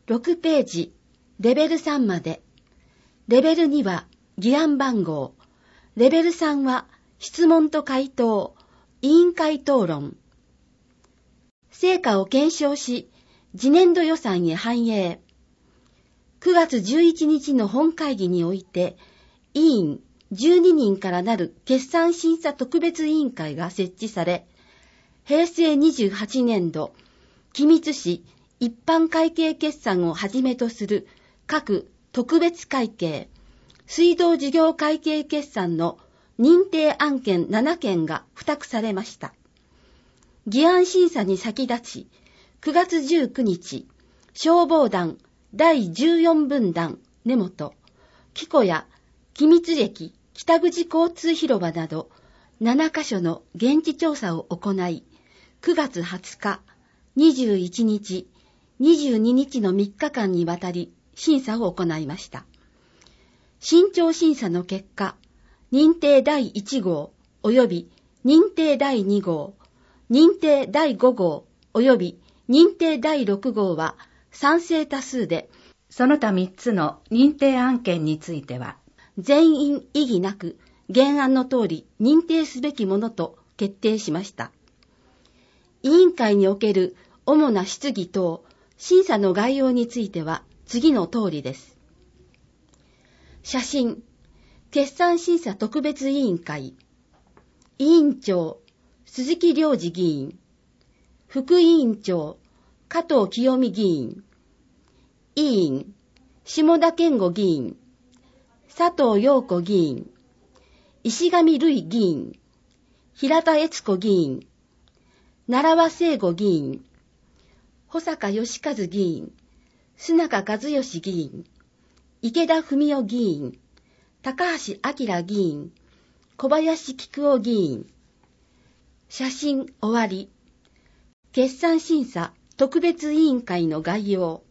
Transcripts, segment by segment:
6ページ、レベル3まで。レベル2は議案番号。レベル3は質問と回答、委員会討論。成果を検証し、次年度予算へ反映。9月11日の本会議において、委員12人からなる決算審査特別委員会が設置され、平成28年度、機密費一般会計決算をはじめとする各特別会計、水道事業会計決算の認定案件7件が付託されました。議案審査に先立ち、9月19日、消防団第14分団根本、木古屋、機密駅、北口交通広場など7カ所の現地調査を行い、9月20日、21日、22日の3日間にわたり審査を行いました。慎重審査の結果、認定第1号及び認定第2号、認定第5号及び認定第6号は賛成多数で、 その他3つの認定案件については、 全員異議なく原案の通り認定すべきものと決定しました。委員会における主な質疑等、審査の概要については次の通りです。写真、決算審査特別委員会、委員長、鈴木良二議員、副委員長、加藤清美議員、委員、下田健吾議員、佐藤陽子議員、石上瑠衣議員、平田悦子議員、奈良和聖吾議員、保坂義和議員、須中和義議員、池田文雄議員、高橋明議員、小林菊夫議員。写真終わり。決算審査特別委員会の概要。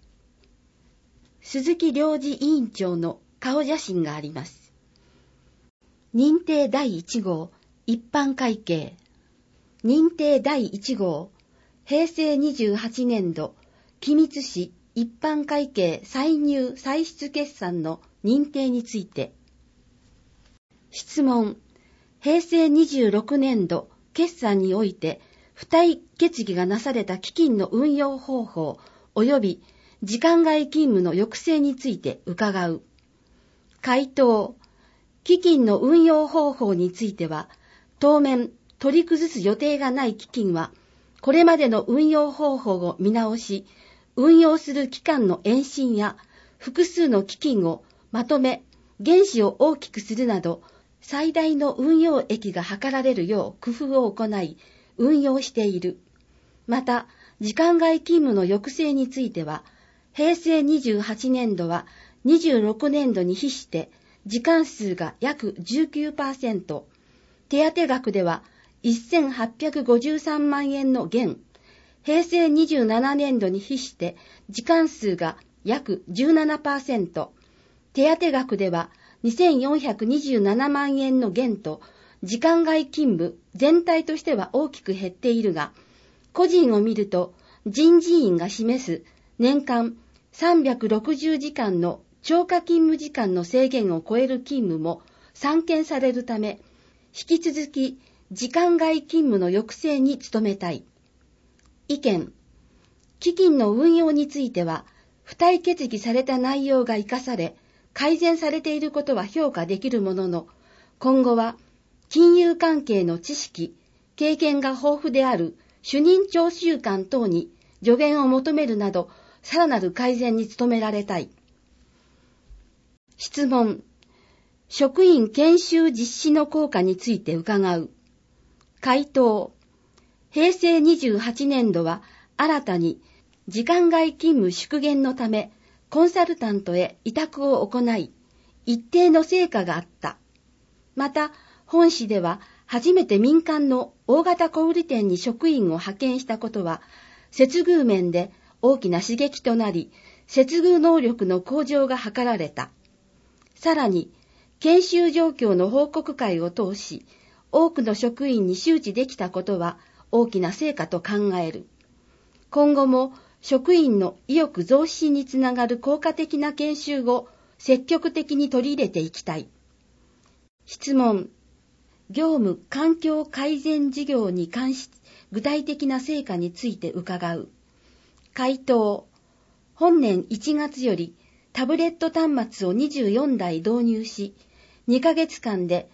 鈴木良二委員長の顔写真があります。認定第1号一般会計。認定第1号平成28年度機密費一般会計歳入歳出決算の認定について。質問。平成26年度決算において付帯決議がなされた基金の運用方法及び時間外勤務の抑制について伺う。回答。基金の運用方法については、当面取り崩す予定がない基金は、これまでの運用方法を見直し、運用する期間の延伸や複数の基金をまとめ、原資を大きくするなど、最大の運用益が図られるよう工夫を行い、運用している。また、時間外勤務の抑制については、平成28年度は26年度に比して時間数が約 19%、手当額では1853万円の減、平成27年度に比して時間数が約 17%、手当額では2427万円の減と、時間外勤務全体としては大きく減っているが、個人を見ると人事院が示す年間360時間の超過勤務時間の制限を超える勤務も散見されるため、引き続き時間外勤務の抑制に努めたい。意見。基金の運用については、付帯決議された内容が生かされ、改善されていることは評価できるものの、今後は金融関係の知識、経験が豊富である主任聴習官等に助言を求めるなど、さらなる改善に努められたい。質問。職員研修実施の効果について伺う。回答。平成28年度は新たに時間外勤務縮減のためコンサルタントへ委託を行い、一定の成果があった。また、本市では初めて民間の大型小売店に職員を派遣したことは、接遇面で大きな刺激となり、接遇能力の向上が図られた。さらに、研修状況の報告会を通し、多くの職員に周知できたことは大きな成果と考える。今後も職員の意欲増進につながる効果的な研修を積極的に取り入れていきたい。質問。業務環境改善事業に関し具体的な成果について伺う。回答。本年1月よりタブレット端末を24台導入し、2ヶ月間で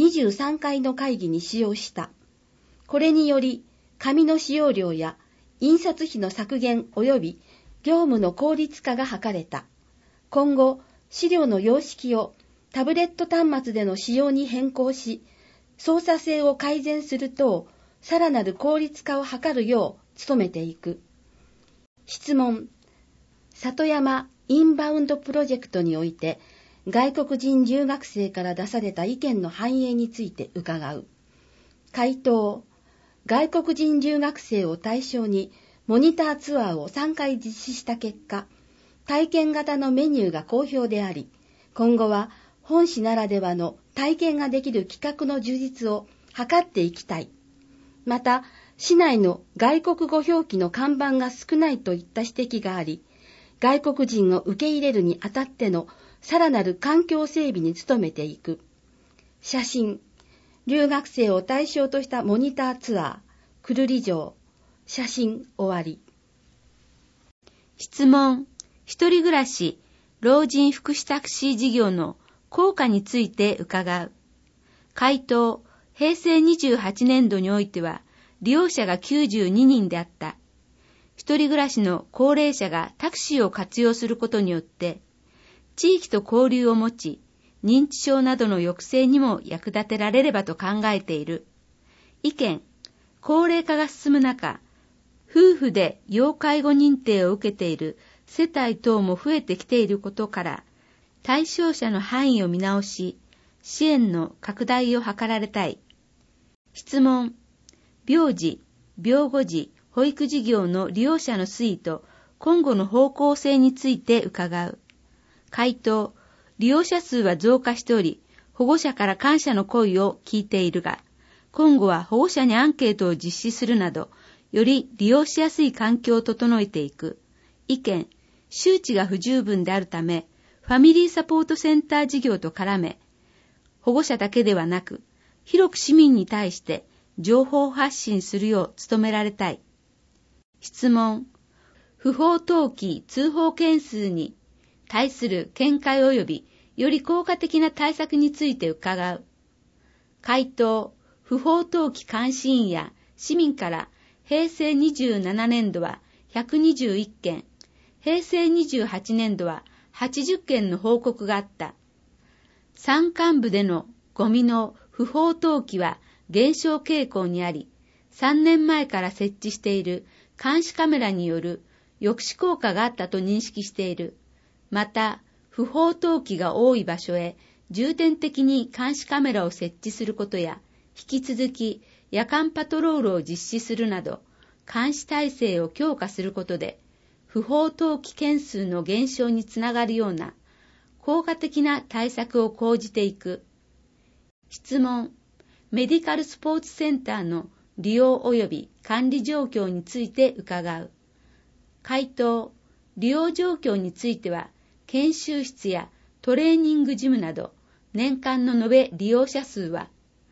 23回の会議に使用した。これにより、紙の使用量や印刷費の削減及び業務の効率化が図れた。今後、資料の様式をタブレット端末での使用に変更し、操作性を改善する等、さらなる効率化を図るよう努めていく。質問。里山インバウンドプロジェクトにおいて、外国人留学生から出された意見の反映について伺う。回答。外国人留学生を対象にモニターツアーを3回実施した結果、体験型のメニューが好評であり、今後は本市ならではの体験ができる企画の充実を図っていきたい。また、市内の外国語表記の看板が少ないといった指摘があり、外国人を受け入れるにあたってのさらなる環境整備に努めていく。写真。留学生を対象としたモニターツアー、くるり城。写真終わり。 質問。一人暮らし、老人福祉タクシー事業の効果について伺う。回答。平成28年度においては、利用者が92人であった。一人暮らしの高齢者がタクシーを活用することによって、地域と交流を持ち、認知症などの抑制にも役立てられればと考えている。意見。高齢化が進む中、夫婦で要介護認定を受けている世帯等も増えてきていることから、対象者の範囲を見直し、支援の拡大を図られたい。質問。病児、病後児、保育事業の利用者の推移と今後の方向性について伺う。回答。利用者数は増加しており、保護者から感謝の声を聞いているが、今後は保護者にアンケートを実施するなど、より利用しやすい環境を整えていく。意見。周知が不十分であるため、ファミリーサポートセンター事業と絡め、保護者だけではなく、広く市民に対して情報発信するよう努められたい。質問。不法投棄通報件数に対する見解及びより効果的な対策について伺う。回答。不法投棄監視員や市民から平成27年度は121件、平成28年度は80件の報告があった。山間部でのゴミの不法投棄は減少傾向にあり、3年前から設置している監視カメラによる抑止効果があったと認識している。また、不法投棄が多い場所へ重点的に監視カメラを設置することや、引き続き夜間パトロールを実施するなど、監視体制を強化することで、不法投棄件数の減少につながるような効果的な対策を講じていく。質問。メディカルスポーツセンターの利用及び管理状況について伺う。回答。利用状況については、研修室やトレーニングジムなど、年間の延べ利用者数は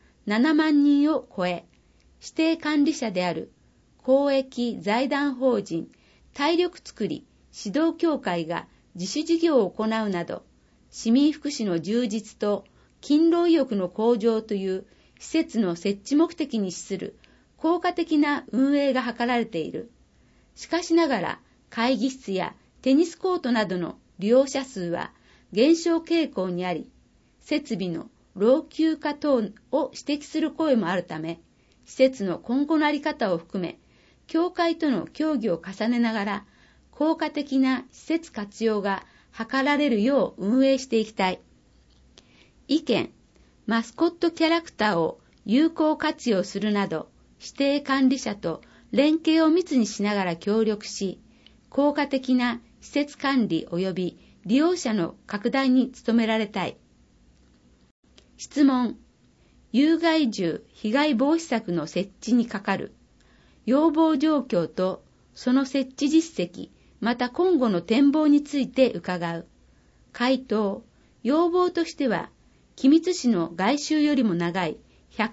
7万人を超え、指定管理者である公益財団法人体力づくり指導協会が自主事業を行うなど、市民福祉の充実と勤労意欲の向上という施設の設置目的に資する効果的な運営が図られている。しかしながら、会議室やテニスコートなどの利用者数は減少傾向にあり、設備の老朽化等を指摘する声もあるため、施設の今後の在り方を含め、協会との協議を重ねながら、効果的な施設活用が図られるよう運営していきたい。意見。マスコットキャラクターを有効活用するなど、指定管理者と連携を密にしながら協力し、効果的な施設管理及び利用者の拡大に努められたい。質問。有害獣被害防止策の設置に係る要望状況とその設置実績、また今後の展望について伺う。回答、要望としては、君津市の外周よりも長い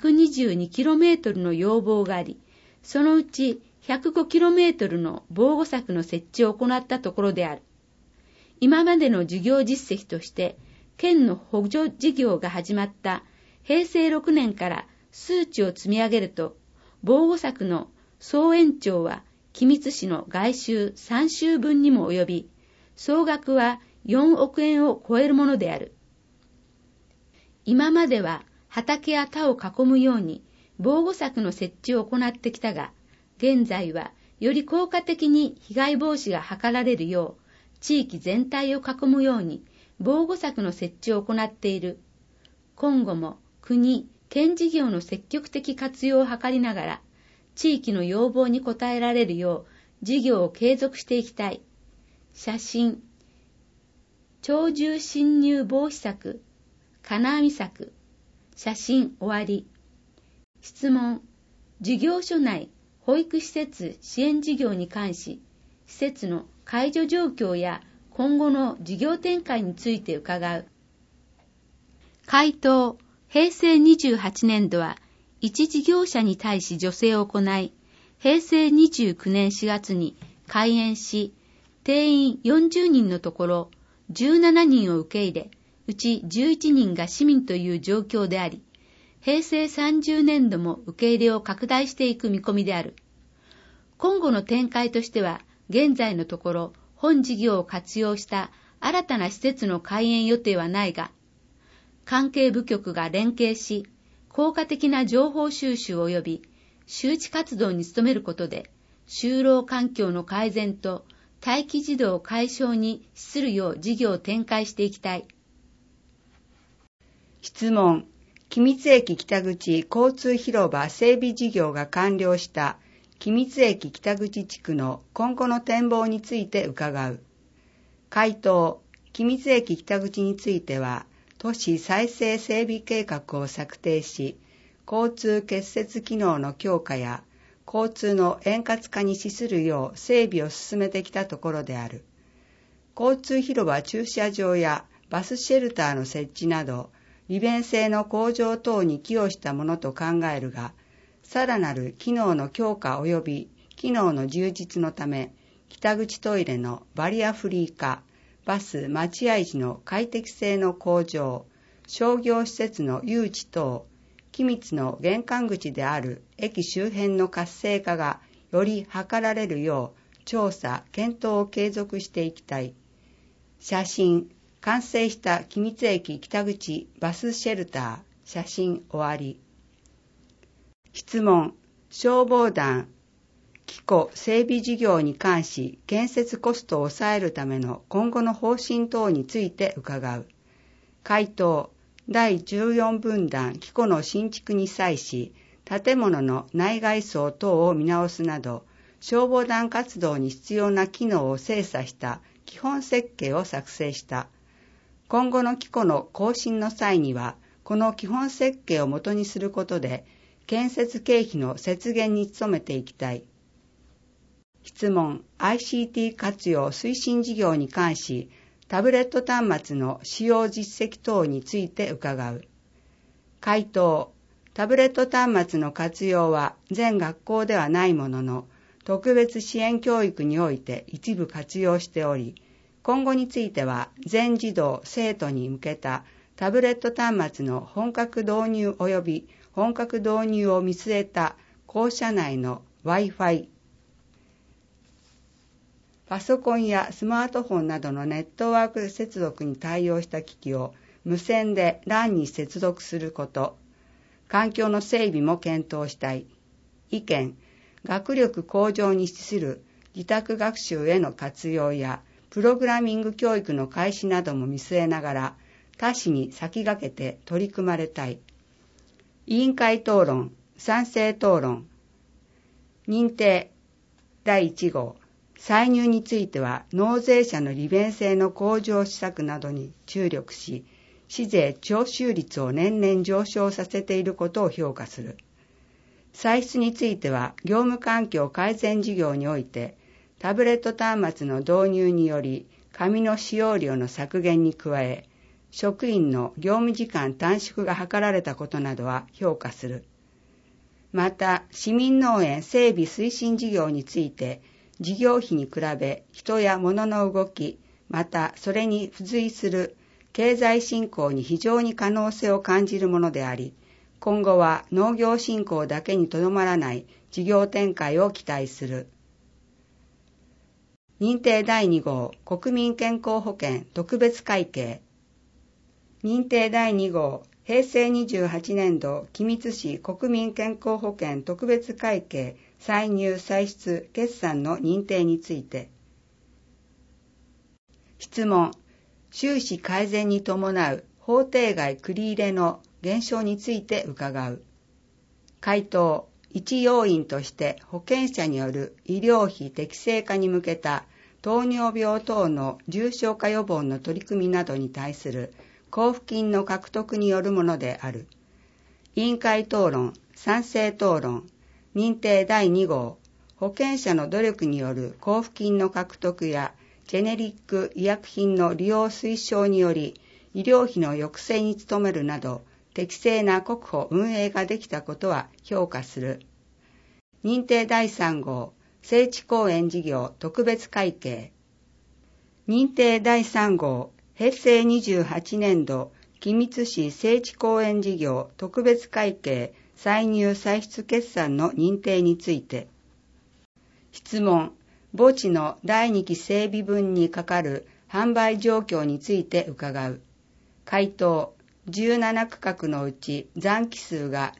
122km の要望があり、そのうち 105km の防護柵の設置を行ったところである。今までの事業実績として、県の補助事業が始まった平成6年から数値を積み上げると、防護柵の総延長は君津市の外周3周分にも及び、総額は4億円を超えるものである。今までは畑や田を囲むように防護柵の設置を行ってきたが、現在はより効果的に被害防止が図られるよう、地域全体を囲むように防護柵の設置を行っている。今後も国、県事業の積極的活用を図りながら、地域の要望に応えられるよう事業を継続していきたい。写真、鳥獣侵入防止策、金網策、写真終わり。質問、事業所内保育施設支援事業に関し、施設の解除状況や今後の事業展開について伺う。回答、平成28年度は一事業者に対し助成を行い、平成29年4月に開園し、定員40人のところ17人を受け入れ、うち11人が市民という状況であり、平成30年度も受け入れを拡大していく見込みである。今後の展開としては、現在のところ本事業を活用した新たな施設の開園予定はないが、関係部局が連携し、効果的な情報収集及び周知活動に努めることで、就労環境の改善と待機児童解消に資するよう事業を展開していきたい。 質問、君津駅北口交通広場整備事業が完了した君津駅北口地区の今後の展望について伺う。回答、君津駅北口については、都市再生整備計画を策定し、交通結節機能の強化や交通の円滑化に資するよう整備を進めてきたところである。交通広場駐車場やバスシェルターの設置など、利便性の向上等に寄与したものと考えるが、さらなる機能の強化及び機能の充実のため、北口トイレのバリアフリー化、バス待合時の快適性の向上、商業施設の誘致等、君津の玄関口である駅周辺の活性化がより図られるよう調査・検討を継続していきたい。写真、完成した君津駅北口バスシェルター、写真終わり。質問、消防団、機構整備事業に関し建設コストを抑えるための今後の方針等について伺う。回答、第14分団機構の新築に際し、建物の内外装等を見直すなど、消防団活動に必要な機能を精査した基本設計を作成した。今後の機構の更新の際には、この基本設計をもとにすることで、建設経費の節減に努めていきたい。質問、ICT 活用推進事業に関し、タブレット端末の使用実績等について伺う。回答、タブレット端末の活用は全学校ではないものの、特別支援教育において一部活用しており、今後については全児童生徒に向けたタブレット端末の本格導入及び本格導入を見据えた校舎内の Wi-Fi、パソコンやスマートフォンなどのネットワーク接続に対応した機器を無線で LAN に接続すること、環境の整備も検討したい。意見、学力向上に資する自宅学習への活用やプログラミング教育の開始なども見据えながら、他市に先駆けて取り組まれたい。委員会討論、賛成討論。認定第1号。歳入については、納税者の利便性の向上施策などに注力し、市税徴収率を年々上昇させていることを評価する。歳出については、業務環境改善事業において、 タブレット端末の導入により紙の使用量の削減に加え、職員の業務時間短縮が図られたことなどは評価する。また、市民農園整備推進事業について、事業費に比べ人や物の動き、またそれに付随する経済振興に非常に可能性を感じるものであり、今後は農業振興だけにとどまらない事業展開を期待する。認定第2号国民健康保険特別会計。認定第2号平成28年度君津市国民健康保険特別会計歳入歳出決算の認定について。質問。収支改善に伴う法定外繰入れの減少について伺う。回答。一要因として保険者による医療費適正化に向けた糖尿病等の重症化予防の取り組みなどに対する交付金の獲得によるものである。委員会討論、賛成討論、認定第2号、保険者の努力による交付金の獲得やジェネリック医薬品の利用推奨により医療費の抑制に努めるなど適正な国保運営ができたことは評価する。認定第3号、聖地公園事業特別会計。認定第3号、平成28年度君津市聖地公園事業特別会計歳入歳出決算の認定について。質問。墓地の第2期整備分にかかる販売状況について伺う。回答。17区画のうち残機数が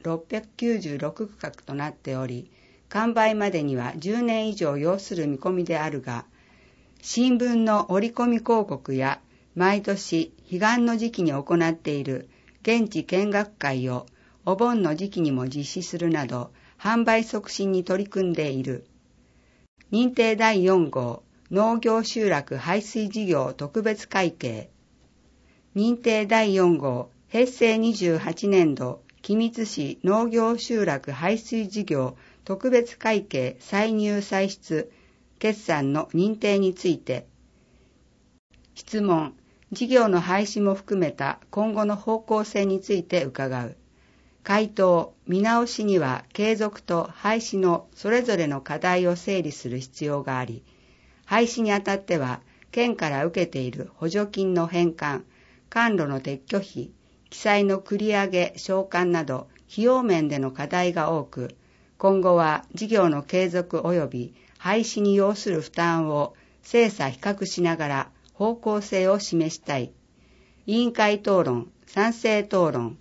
696区画となっており、完売までには10年以上要する見込みであるが、新聞の折り込み広告や毎年彼岸の時期に行っている現地見学会をお盆の時期にも実施するなど販売促進に取り組んでいる。認定第4号農業集落排水事業特別会計。認定第4号平成28年度君津市農業集落排水事業特別会計歳入歳出決算の認定について。質問。事業の廃止も含めた今後の方向性について伺う。回答。見直しには継続と廃止のそれぞれの課題を整理する必要があり、廃止にあたっては県から受けている補助金の返還、管路の撤去費、記載の繰り上げ償還など費用面での課題が多く、今後は事業の継続及び廃止に要する負担を精査比較しながら方向性を示したい。委員会討論、賛成討論。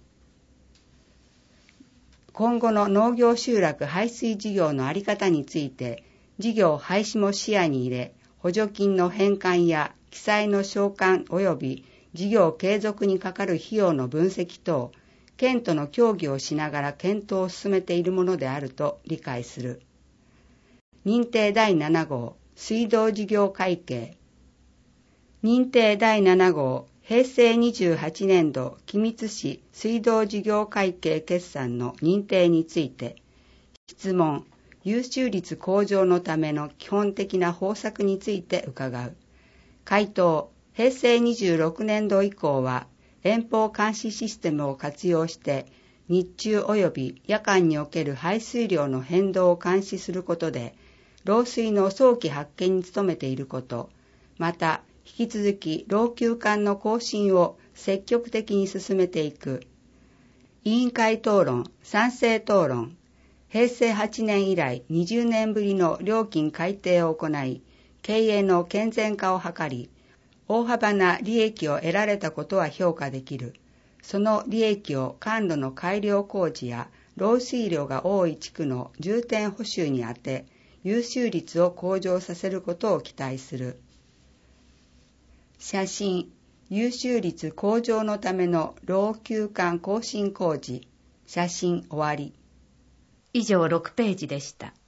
今後の農業集落排水事業の在り方について、事業廃止も視野に入れ、補助金の返還や記載の償還及び事業継続にかかる費用の分析等、県との協議をしながら検討を進めているものであると理解する。認定第7号水道事業会計。認定第7号平成28年度君津市水道事業会計決算の認定について。質問。優秀率向上のための基本的な方策について伺う。回答。平成26年度以降は遠方監視システムを活用して日中及び夜間における排水量の変動を監視することで漏水の早期発見に努めていること、また引き続き老朽管の更新を積極的に進めていく。委員会討論、賛成討論。平成8年以来20年ぶりの料金改定を行い、経営の健全化を図り、大幅な利益を得られたことは評価できる。その利益を管路の改良工事や漏水量が多い地区の重点補修に充て、優秀率を向上させることを期待する。写真、優秀率向上のための老朽管更新工事。写真終わり。 以上6ページでした。